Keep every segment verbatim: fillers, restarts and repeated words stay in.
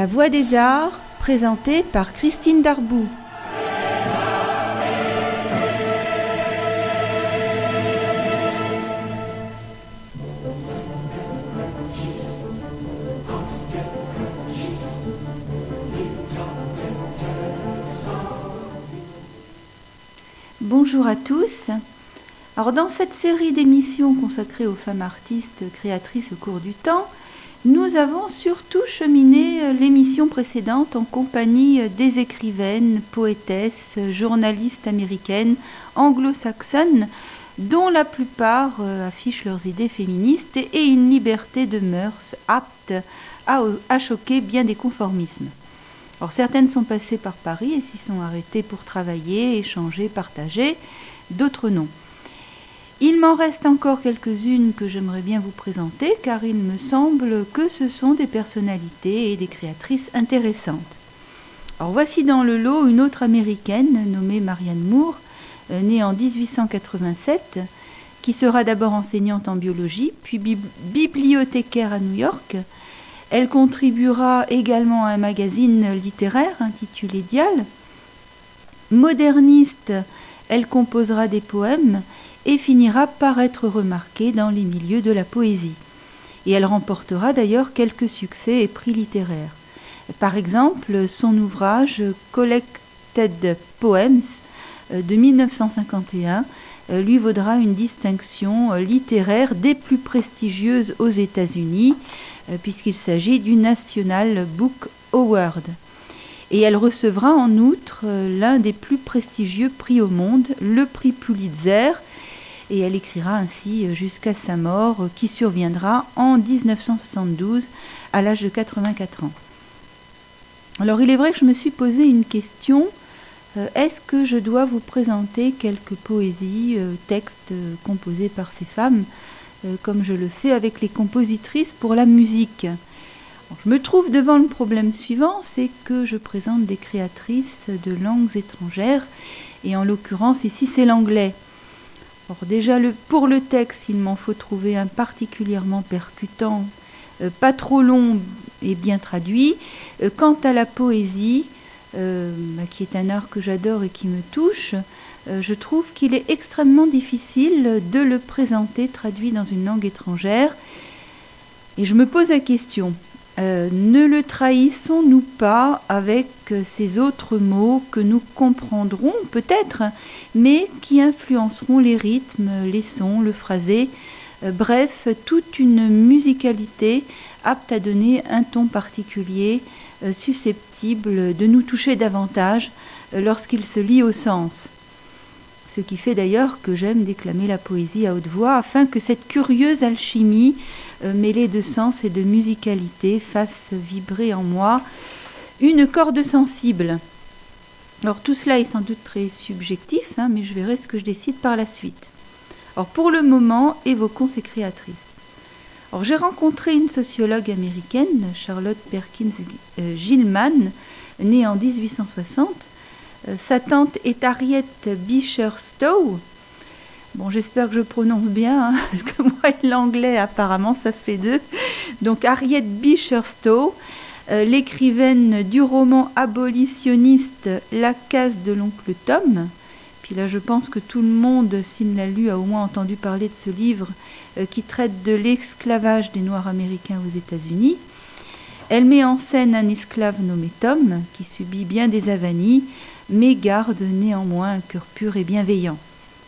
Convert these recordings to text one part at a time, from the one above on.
Voix des Arts, présentée par Christine Darboux. Bonjour à tous. Alors dans cette série d'émissions consacrées aux femmes artistes créatrices au cours du temps, nous avons surtout cheminé l'émission précédente en compagnie des écrivaines, poétesses, journalistes américaines, anglo-saxonnes, dont la plupart affichent leurs idées féministes et une liberté de mœurs apte à, à choquer bien des conformismes. Alors, certaines sont passées par Paris et s'y sont arrêtées pour travailler, échanger, partager, d'autres non. Il m'en reste encore quelques-unes que j'aimerais bien vous présenter, car il me semble que ce sont des personnalités et des créatrices intéressantes. Alors voici dans le lot une autre américaine nommée Marianne Moore, née en dix-huit cent quatre-vingt-sept, qui sera d'abord enseignante en biologie, puis bib- bibliothécaire à New York. Elle contribuera également à un magazine littéraire intitulé Dial. Moderniste, elle composera des poèmes et finira par être remarquée dans les milieux de la poésie. Et elle remportera d'ailleurs quelques succès et prix littéraires. Par exemple, son ouvrage Collected Poems de mille neuf cent cinquante et un lui vaudra une distinction littéraire des plus prestigieuses aux États-Unis, puisqu'il s'agit du National Book Award. Et elle recevra en outre l'un des plus prestigieux prix au monde, le prix Pulitzer, et elle écrira ainsi jusqu'à sa mort, qui surviendra en dix-neuf cent soixante-douze, à l'âge de quatre-vingt-quatre ans. Alors il est vrai que je me suis posé une question, euh, est-ce que je dois vous présenter quelques poésies, euh, textes euh, composés par ces femmes, euh, comme je le fais avec les compositrices pour la musique. Alors, je me trouve devant le problème suivant, c'est que je présente des créatrices de langues étrangères, et en l'occurrence ici c'est l'anglais. Alors déjà, le, pour le texte, il m'en faut trouver un particulièrement percutant, euh, pas trop long et bien traduit. Euh, quant à la poésie, euh, bah, qui est un art que j'adore et qui me touche, euh, je trouve qu'il est extrêmement difficile de le présenter traduit dans une langue étrangère. Et je me pose la question, euh, ne le trahissons-nous pas avec ces autres mots que nous comprendrons peut-être, mais qui influenceront les rythmes, les sons, le phrasé, euh, bref, toute une musicalité apte à donner un ton particulier, euh, susceptible de nous toucher davantage euh, lorsqu'il se lie au sens. Ce qui fait d'ailleurs que j'aime déclamer la poésie à haute voix, afin que cette curieuse alchimie, euh, mêlée de sens et de musicalité, fasse vibrer en moi une corde sensible. Alors tout cela est sans doute très subjectif, hein, mais je verrai ce que je décide par la suite. Alors pour le moment, évoquons ces créatrices. Alors j'ai rencontré une sociologue américaine, Charlotte Perkins euh, Gilman, née en dix-huit cent soixante. Euh, sa tante est Harriet Beecher Stowe. Bon, j'espère que je prononce bien, hein, parce que moi et l'anglais, apparemment, ça fait deux. Donc Harriet Beecher Stowe, euh, l'écrivaine du roman abolitionniste La case de l'oncle Tom. Puis là, je pense que tout le monde, s'il l'a lu, a au moins entendu parler de ce livre euh, qui traite de l'esclavage des Noirs américains aux États-Unis. Elle met en scène un esclave nommé Tom, qui subit bien des avanies, mais garde néanmoins un cœur pur et bienveillant.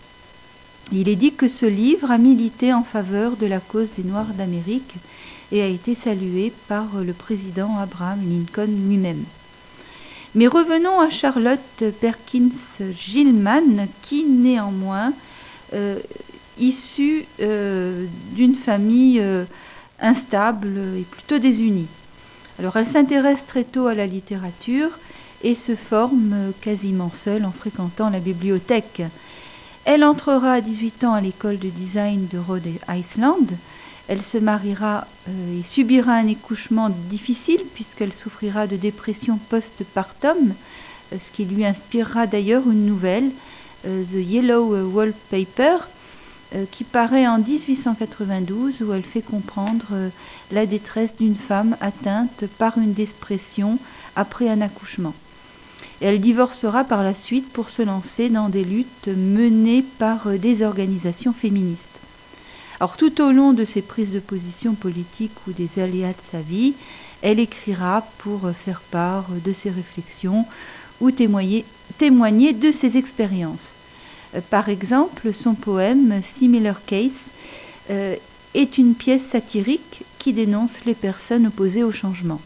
Il est dit que ce livre a milité en faveur de la cause des Noirs d'Amérique et a été salué par le président Abraham Lincoln lui-même. Mais revenons à Charlotte Perkins Gilman, qui néanmoins, euh, issue euh, d'une famille euh, instable et plutôt désunie. Alors elle s'intéresse très tôt à la littérature et se forme quasiment seule en fréquentant la bibliothèque. Elle entrera à dix-huit ans à l'école de design de Rhode Island. Elle se mariera euh, et subira un accouchement difficile puisqu'elle souffrira de dépression post-partum, euh, ce qui lui inspirera d'ailleurs une nouvelle, euh, The Yellow Wallpaper, euh, qui paraît en dix-huit cent quatre-vingt-douze, où elle fait comprendre euh, la détresse d'une femme atteinte par une dépression après un accouchement. Et elle divorcera par la suite pour se lancer dans des luttes menées par euh, des organisations féministes. Alors tout au long de ses prises de position politiques ou des aléas de sa vie, elle écrira pour euh, faire part de ses réflexions ou témoigner, témoigner de ses expériences. Euh, par exemple, son poème « Similar Case euh, » est une pièce satirique qui dénonce les personnes opposées au changement.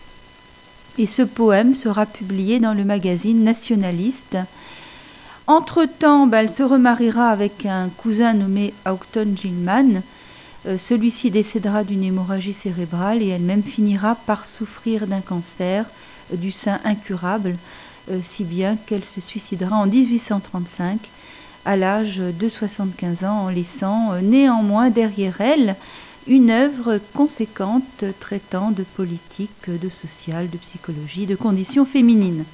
Et ce poème sera publié dans le magazine nationaliste. Entre-temps, bah, elle se remariera avec un cousin nommé Houghton Gilman. Euh, celui-ci décédera d'une hémorragie cérébrale et elle-même finira par souffrir d'un cancer euh, du sein incurable, euh, si bien qu'elle se suicidera en dix-huit cent trente-cinq à l'âge de soixante-quinze ans, en laissant euh, néanmoins derrière elle une œuvre conséquente traitant de politique, de social, de psychologie, de conditions féminines.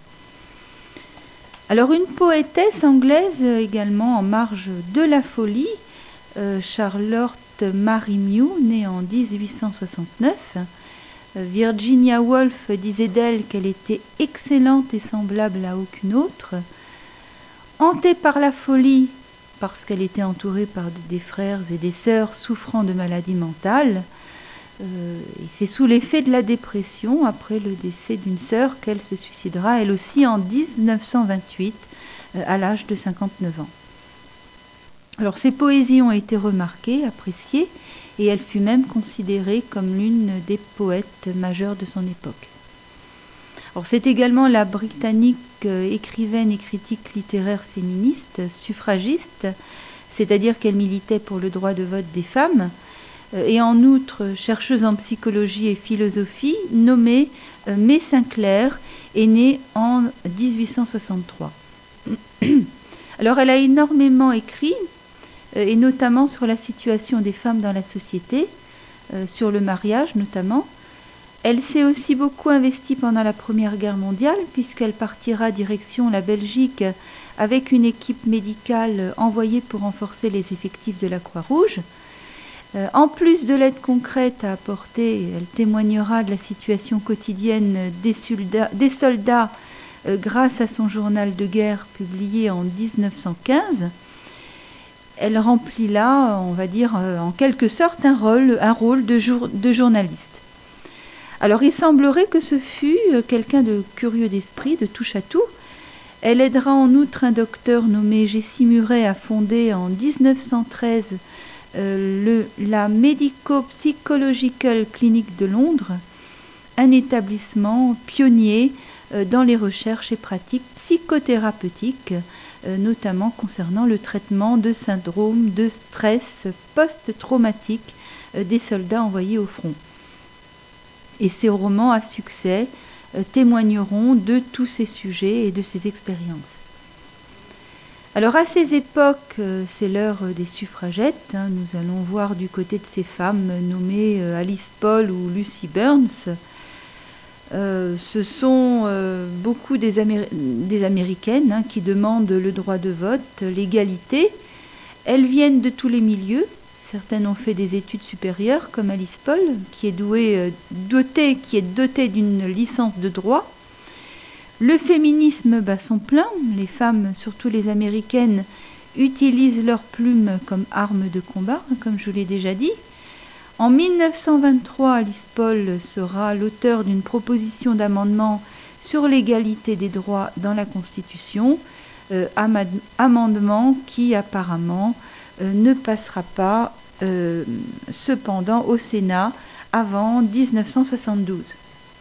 Alors une poétesse anglaise également en marge de la folie, euh, Charlotte Mary Mew, née en dix-huit cent soixante-neuf. Virginia Woolf disait d'elle qu'elle était excellente et semblable à aucune autre. Hantée par la folie, parce qu'elle était entourée par des frères et des sœurs souffrant de maladies mentales. Euh, et c'est sous l'effet de la dépression, après le décès d'une sœur, qu'elle se suicidera, elle aussi, en dix-neuf cent vingt-huit, euh, à l'âge de cinquante-neuf ans. Alors, ses poésies ont été remarquées, appréciées, et elle fut même considérée comme l'une des poètes majeures de son époque. Alors, c'est également la britannique euh, écrivaine et critique littéraire féministe, suffragiste, c'est-à-dire qu'elle militait pour le droit de vote des femmes, euh, et en outre chercheuse en psychologie et philosophie, nommée euh, May Sinclair, est née en dix-huit cent soixante-trois. Alors, elle a énormément écrit, euh, et notamment sur la situation des femmes dans la société, euh, sur le mariage notamment. Elle s'est aussi beaucoup investie pendant la Première Guerre mondiale, puisqu'elle partira direction la Belgique avec une équipe médicale envoyée pour renforcer les effectifs de la Croix-Rouge. Euh, en plus de l'aide concrète à apporter, elle témoignera de la situation quotidienne des soldats, des soldats euh, grâce à son journal de guerre publié en dix-neuf cent quinze. Elle remplit là, on va dire, euh, en quelque sorte, un rôle, un rôle de, jour, de journaliste. Alors il semblerait que ce fût quelqu'un de curieux d'esprit, de touche à tout. Elle aidera en outre un docteur nommé Jessie Murray à fonder en dix-neuf cent treize euh, le, la Medico-Psychological Clinic de Londres, un établissement pionnier euh, dans les recherches et pratiques psychothérapeutiques, euh, notamment concernant le traitement de syndromes de stress post-traumatique euh, des soldats envoyés au front. Et ces romans à succès euh, témoigneront de tous ces sujets et de ces expériences. Alors à ces époques, euh, c'est l'heure des suffragettes. Hein, nous allons voir du côté de ces femmes nommées euh, Alice Paul ou Lucy Burns. Euh, ce sont euh, beaucoup des, Améri- des Américaines hein, qui demandent le droit de vote, l'égalité. Elles viennent de tous les milieux. Certaines ont fait des études supérieures, comme Alice Paul, qui est, douée, euh, dotée, qui est dotée d'une licence de droit. Le féminisme bat son plein. Les femmes, surtout les américaines, utilisent leurs plumes comme arme de combat, comme je l'ai déjà dit. En mille neuf cent vingt-trois, Alice Paul sera l'auteur d'une proposition d'amendement sur l'égalité des droits dans la Constitution, euh, amendement qui apparemment euh, ne passera pas Euh, cependant au Sénat avant dix-neuf cent soixante-douze.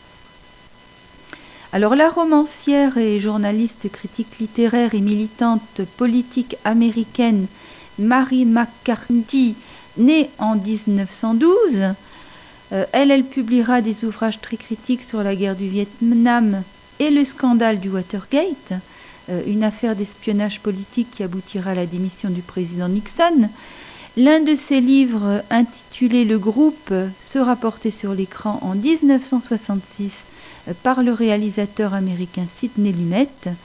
Alors la romancière et journaliste critique littéraire et militante politique américaine Mary McCarthy, née en dix-neuf cent douze, euh, elle, elle publiera des ouvrages très critiques sur la guerre du Vietnam et le scandale du Watergate, euh, une affaire d'espionnage politique qui aboutira à la démission du président Nixon. L'un de ses livres, intitulé « Le groupe », sera porté sur l'écran en dix-neuf cent soixante-six par le réalisateur américain Sidney Lumet.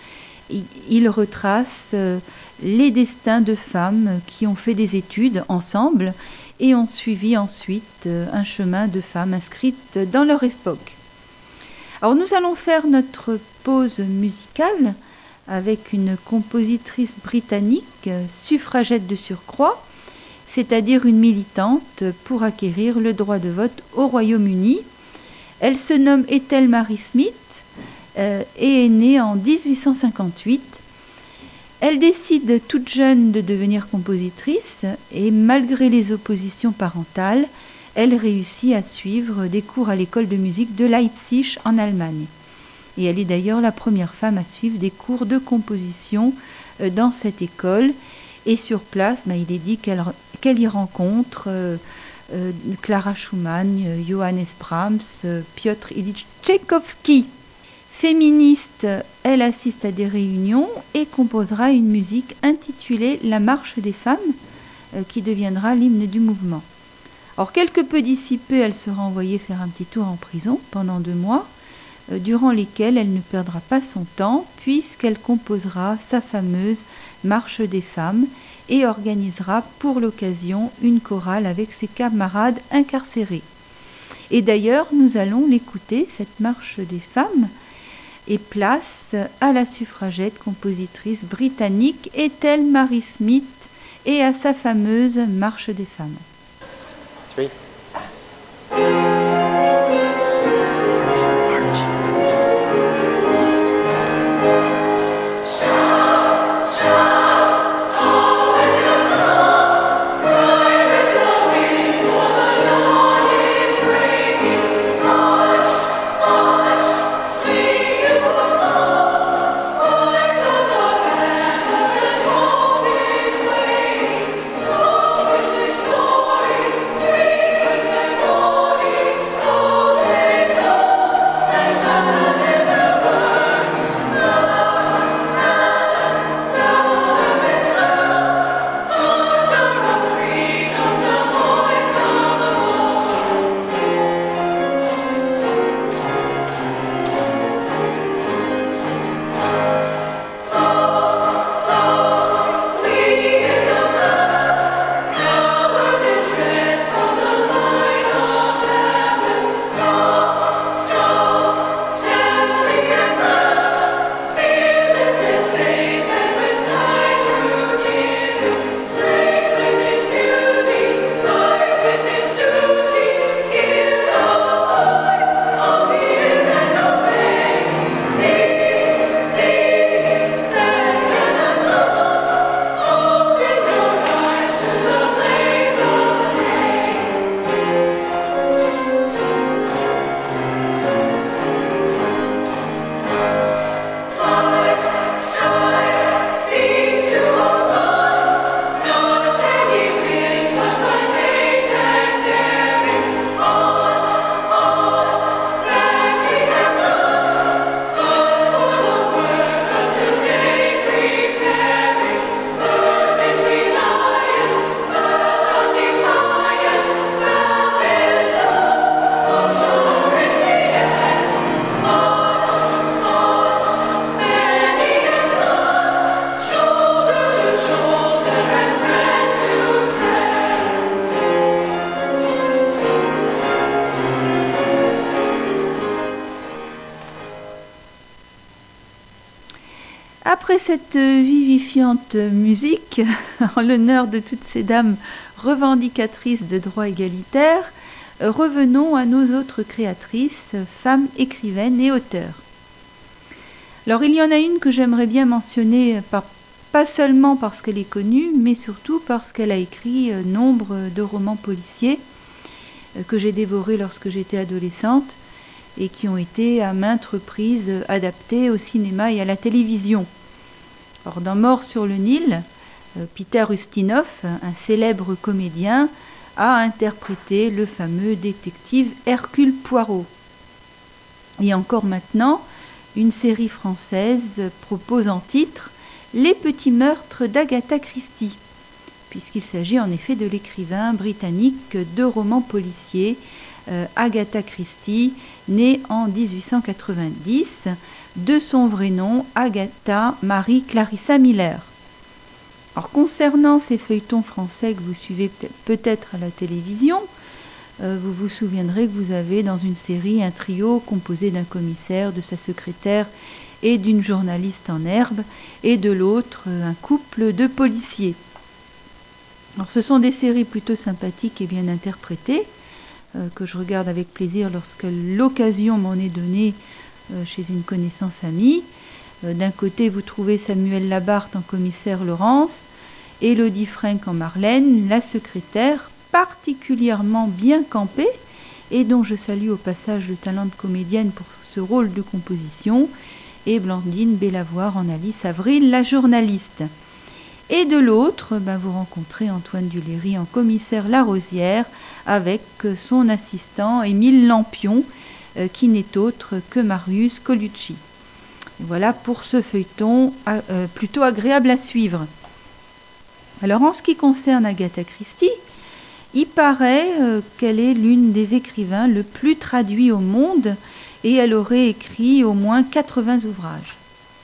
Il retrace euh, les destins de femmes qui ont fait des études ensemble et ont suivi ensuite euh, un chemin de femmes inscrites dans leur époque. Alors nous allons faire notre pause musicale avec une compositrice britannique, suffragette de surcroît, c'est-à-dire une militante pour acquérir le droit de vote au Royaume-Uni. Elle se nomme Ethel Mary Smith euh, et est née en dix-huit cent cinquante-huit. Elle décide toute jeune de devenir compositrice et malgré les oppositions parentales, elle réussit à suivre des cours à l'école de musique de Leipzig en Allemagne. Et elle est d'ailleurs la première femme à suivre des cours de composition euh, dans cette école. Et sur place, bah, il est dit qu'elle, qu'elle y rencontre euh, euh, Clara Schumann, euh, Johannes Brahms, euh, Piotr Ilyich Tchaïkovski. Féministe, elle assiste à des réunions et composera une musique intitulée La Marche des femmes, euh, qui deviendra l'hymne du mouvement. Alors, quelque peu dissipée, elle sera envoyée faire un petit tour en prison pendant deux mois, euh, durant lesquels elle ne perdra pas son temps, puisqu'elle composera sa fameuse Marche des femmes et organisera pour l'occasion une chorale avec ses camarades incarcérés. Et d'ailleurs, nous allons l'écouter, cette Marche des femmes, et place à la suffragette compositrice britannique Ethel Mary Smith et à sa fameuse Marche des femmes. Three. Après cette vivifiante musique, en l'honneur de toutes ces dames revendicatrices de droits égalitaires, revenons à nos autres créatrices, femmes écrivaines et auteurs. Alors il y en a une que j'aimerais bien mentionner, par, pas seulement parce qu'elle est connue, mais surtout parce qu'elle a écrit nombre de romans policiers que j'ai dévorés lorsque j'étais adolescente et qui ont été à maintes reprises adaptés au cinéma et à la télévision. Or, dans Mort sur le Nil, Peter Ustinov, un célèbre comédien, a interprété le fameux détective Hercule Poirot. Et encore maintenant, une série française propose en titre « Les petits meurtres d'Agatha Christie », puisqu'il s'agit en effet de l'écrivain britannique de romans policiers euh, Agatha Christie, née en dix-huit cent quatre-vingt-dix, de son vrai nom Agatha Marie Clarissa Miller. Alors, concernant ces feuilletons français que vous suivez peut-être à la télévision, euh, vous vous souviendrez que vous avez dans une série un trio composé d'un commissaire, de sa secrétaire et d'une journaliste en herbe, et de l'autre un couple de policiers. Alors, ce sont des séries plutôt sympathiques et bien interprétées, euh, que je regarde avec plaisir lorsque l'occasion m'en est donnée euh, chez une connaissance amie. Euh, d'un côté, vous trouvez Samuel Labarthe en commissaire Laurence, Élodie Frank en Marlène, la secrétaire, particulièrement bien campée, et dont je salue au passage le talent de comédienne pour ce rôle de composition, et Blandine Bellavoir en Alice Avril, la journaliste. Et de l'autre, ben, vous rencontrez Antoine Duléry en commissaire Larosière, avec son assistant Émile Lampion, euh, qui n'est autre que Marius Colucci. Et voilà pour ce feuilleton euh, plutôt agréable à suivre. Alors, en ce qui concerne Agatha Christie, il paraît euh, qu'elle est l'une des écrivains le plus traduits au monde, et elle aurait écrit au moins quatre-vingts ouvrages.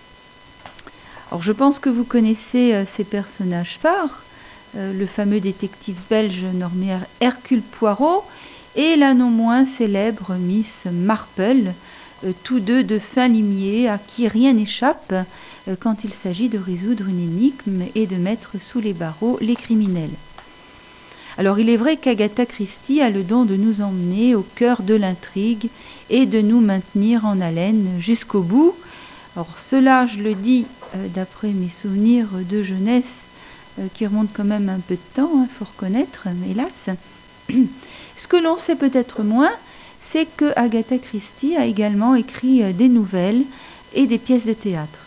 Alors, je pense que vous connaissez euh, ces personnages phares, euh, le fameux détective belge nommé Hercule Poirot et la non moins célèbre Miss Marple, euh, tous deux de fins limiers à qui rien n'échappe euh, quand il s'agit de résoudre une énigme et de mettre sous les barreaux les criminels. Alors, il est vrai qu'Agatha Christie a le don de nous emmener au cœur de l'intrigue et de nous maintenir en haleine jusqu'au bout. Alors, cela, je le dis euh, d'après mes souvenirs de jeunesse, euh, qui remontent quand même un peu de temps, il hein, faut reconnaître, mais hélas. Ce que l'on sait peut-être moins, c'est que Agatha Christie a également écrit euh, des nouvelles et des pièces de théâtre.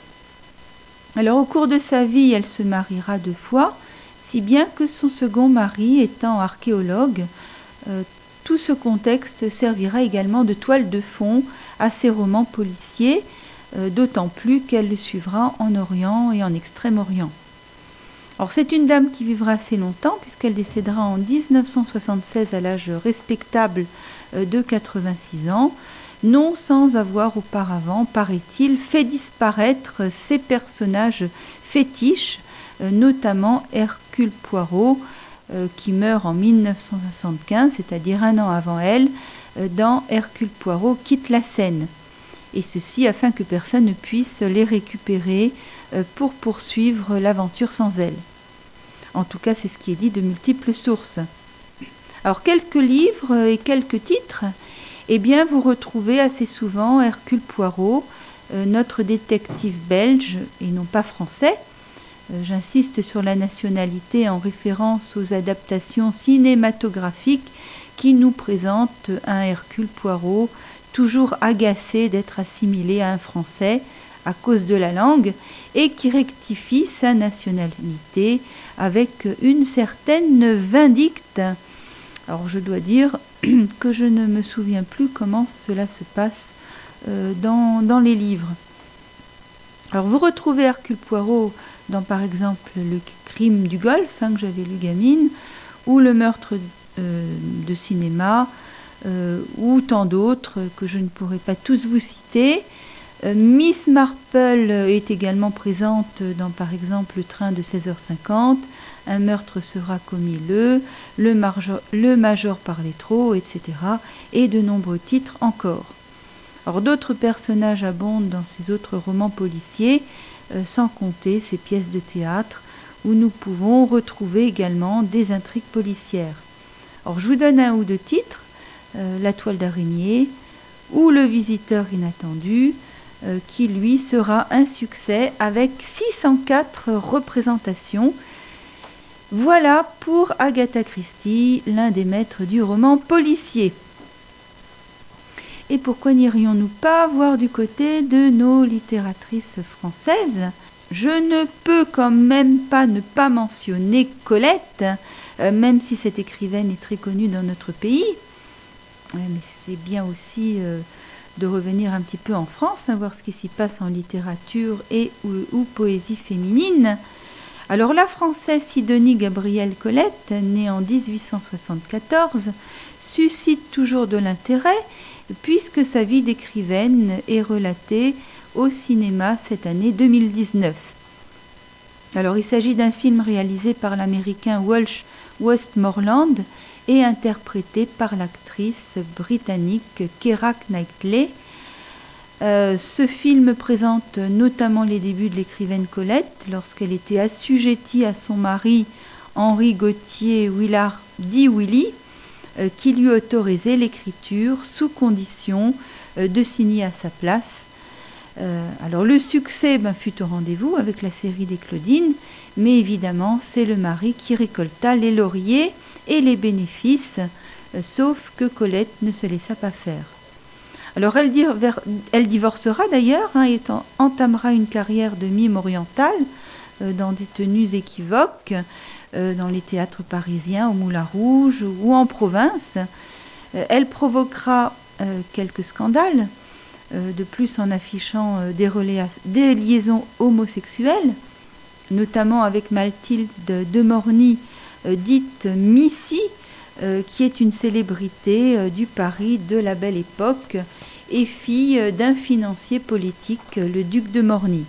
Alors, au cours de sa vie, elle se mariera deux fois, si bien que son second mari étant archéologue, euh, tout ce contexte servira également de toile de fond à ses romans policiers, euh, d'autant plus qu'elle le suivra en Orient et en Extrême-Orient. Alors, c'est une dame qui vivra assez longtemps, puisqu'elle décédera en dix-neuf cent soixante-seize à l'âge respectable euh, de quatre-vingt-six ans, non sans avoir auparavant, paraît-il, fait disparaître ses personnages fétiches, notamment Hercule Poirot, euh, qui meurt en mille neuf cent soixante-quinze, c'est-à-dire un an avant elle, euh, dans Hercule Poirot quitte la scène. Et ceci afin que personne ne puisse les récupérer euh, pour poursuivre l'aventure sans elle. En tout cas, c'est ce qui est dit de multiples sources. Alors, quelques livres et quelques titres, eh bien, vous retrouvez assez souvent Hercule Poirot, euh, notre détective belge et non pas français. J'insiste sur la nationalité en référence aux adaptations cinématographiques qui nous présentent un Hercule Poirot toujours agacé d'être assimilé à un Français à cause de la langue et qui rectifie sa nationalité avec une certaine vindicte. Alors, je dois dire que je ne me souviens plus comment cela se passe euh, dans, dans les livres. Alors, vous retrouvez Hercule Poirot dans, par exemple, le crime du Golfe, hein, que j'avais lu gamine, ou le meurtre euh, de cinéma, euh, ou tant d'autres que je ne pourrais pas tous vous citer. Euh, Miss Marple est également présente dans, par exemple, le train de seize heures cinquante, un meurtre sera commis le, le, marjo- le major parlait trop, et cetera, et de nombreux titres encore. Alors, d'autres personnages abondent dans ces autres romans policiers, euh, sans compter ces pièces de théâtre où nous pouvons retrouver également des intrigues policières. Alors, je vous donne un ou deux titres, euh, La toile d'araignée ou Le visiteur inattendu, euh, qui lui sera un succès avec six cent quatre représentations. Voilà pour Agatha Christie, l'un des maîtres du roman policier. Et pourquoi n'irions-nous pas voir du côté de nos littératrices françaises ? Je ne peux quand même pas ne pas mentionner Colette, euh, même si cette écrivaine est très connue dans notre pays. Ouais, mais c'est bien aussi euh, de revenir un petit peu en France, hein, voir ce qui s'y passe en littérature et ou, ou poésie féminine. Alors la Française Sidonie Gabrielle Colette, née en dix-huit cent soixante-quatorze, suscite toujours de l'intérêt puisque sa vie d'écrivaine est relatée au cinéma cette année deux mille dix-neuf. Alors il s'agit d'un film réalisé par l'américain Walsh Westmoreland et interprété par l'actrice britannique Keira Knightley. Euh, ce film présente notamment les débuts de l'écrivaine Colette lorsqu'elle était assujettie à son mari Henri Gauthier Willard dit Willy, euh, qui lui autorisait l'écriture sous condition euh, de signer à sa place. Euh, alors le succès ben, fut au rendez-vous avec la série des Claudines, mais évidemment c'est le mari qui récolta les lauriers et les bénéfices, euh, sauf que Colette ne se laissa pas faire. Alors elle, diver, elle divorcera d'ailleurs hein, et entamera une carrière de mime orientale euh, dans des tenues équivoques, euh, dans les théâtres parisiens, au Moulin Rouge ou en province. Euh, elle provoquera euh, quelques scandales, euh, de plus en affichant euh, des, relais, des liaisons homosexuelles, notamment avec Mathilde de Morny, euh, dite Missy, Euh, qui est une célébrité euh, du Paris de la Belle Époque et fille euh, d'un financier politique, euh, le duc de Morny.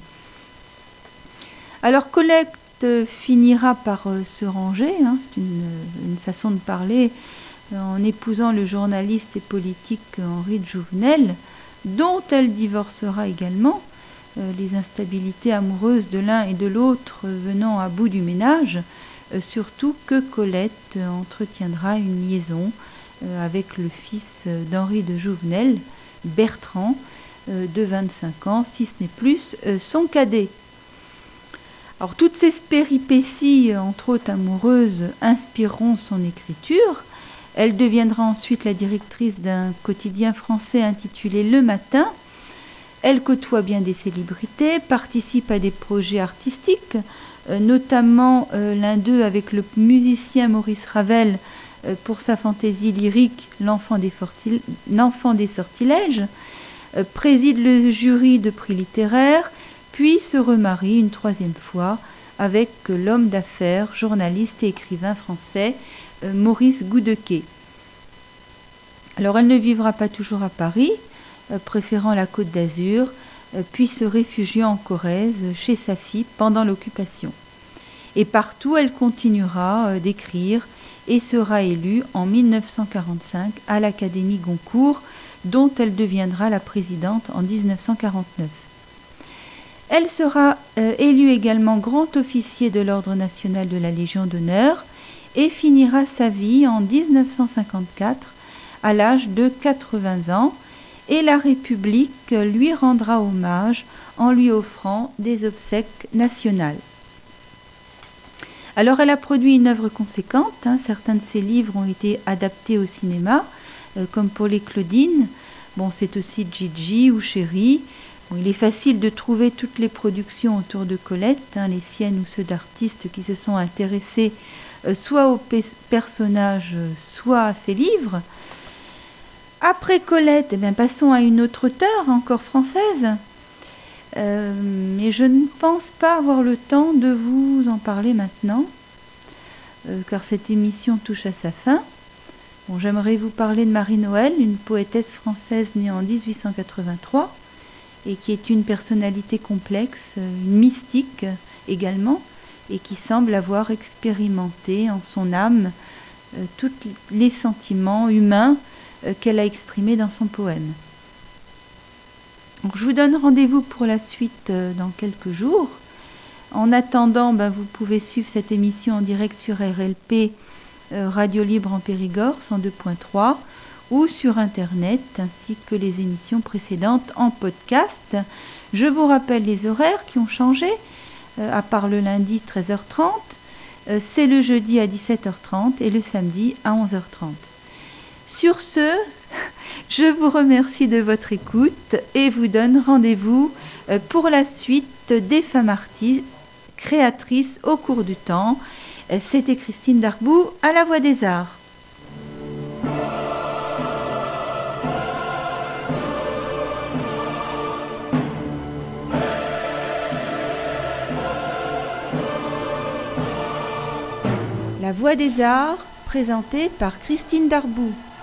Alors Colette euh, finira par euh, se ranger, hein, c'est une, une façon de parler, euh, en épousant le journaliste et politique Henri de Jouvenel, dont elle divorcera également, euh, les instabilités amoureuses de l'un et de l'autre euh, venant à bout du ménage. Euh, surtout que Colette euh, entretiendra une liaison euh, avec le fils euh, d'Henri de Jouvenel, Bertrand, euh, de vingt-cinq ans, si ce n'est plus, euh, son cadet. Alors toutes ces péripéties, euh, entre autres amoureuses, inspireront son écriture. Elle deviendra ensuite la directrice d'un quotidien français intitulé Le Matin. Elle côtoie bien des célébrités, participe à des projets artistiques, Euh, notamment euh, l'un d'eux avec le musicien Maurice Ravel euh, pour sa fantaisie lyrique L'enfant des, fortil... L'enfant des sortilèges, euh, préside le jury de prix littéraires, puis se remarie une troisième fois avec euh, l'homme d'affaires, journaliste et écrivain français euh, Maurice Goudequet. Alors elle ne vivra pas toujours à Paris, euh, préférant la Côte d'Azur, puis se réfugiant en Corrèze chez sa fille pendant l'occupation. Et partout, elle continuera euh, d'écrire et sera élue en mille neuf cent quarante-cinq à l'Académie Goncourt, dont elle deviendra la présidente en dix-neuf cent quarante-neuf. Elle sera euh, élue également grand officier de l'Ordre national de la Légion d'honneur et finira sa vie en dix-neuf cent cinquante-quatre à l'âge de quatre-vingts ans, et la République lui rendra hommage en lui offrant des obsèques nationales. Alors elle a produit une œuvre conséquente, hein, certains de ses livres ont été adaptés au cinéma, euh, comme pour les Claudines, bon, c'est aussi Gigi ou Chéri. Bon, il est facile de trouver toutes les productions autour de Colette, hein, les siennes ou ceux d'artistes qui se sont intéressés euh, soit aux pe- personnages, soit à ses livres. Après Colette, eh bien, passons à une autre auteure, encore française. Euh, mais je ne pense pas avoir le temps de vous en parler maintenant, euh, car cette émission touche à sa fin. Bon, j'aimerais vous parler de Marie-Noël, une poétesse française née en dix-huit cent quatre-vingt-trois, et qui est une personnalité complexe, une mystique également, et qui semble avoir expérimenté en son âme euh, tous les sentiments humains qu'elle a exprimé dans son poème. Donc, je vous donne rendez-vous pour la suite dans quelques jours. En attendant, ben, vous pouvez suivre cette émission en direct sur R L P, euh, Radio Libre en Périgord, cent deux point trois, ou sur Internet, ainsi que les émissions précédentes en podcast. Je vous rappelle les horaires qui ont changé, euh, à part le lundi treize heures trente, euh, c'est le jeudi à dix-sept heures trente et le samedi à onze heures trente. Sur ce, je vous remercie de votre écoute et vous donne rendez-vous pour la suite des femmes artistes créatrices au cours du temps. C'était Christine Darboux à la Voix des Arts. La Voix des Arts, présentée par Christine Darboux.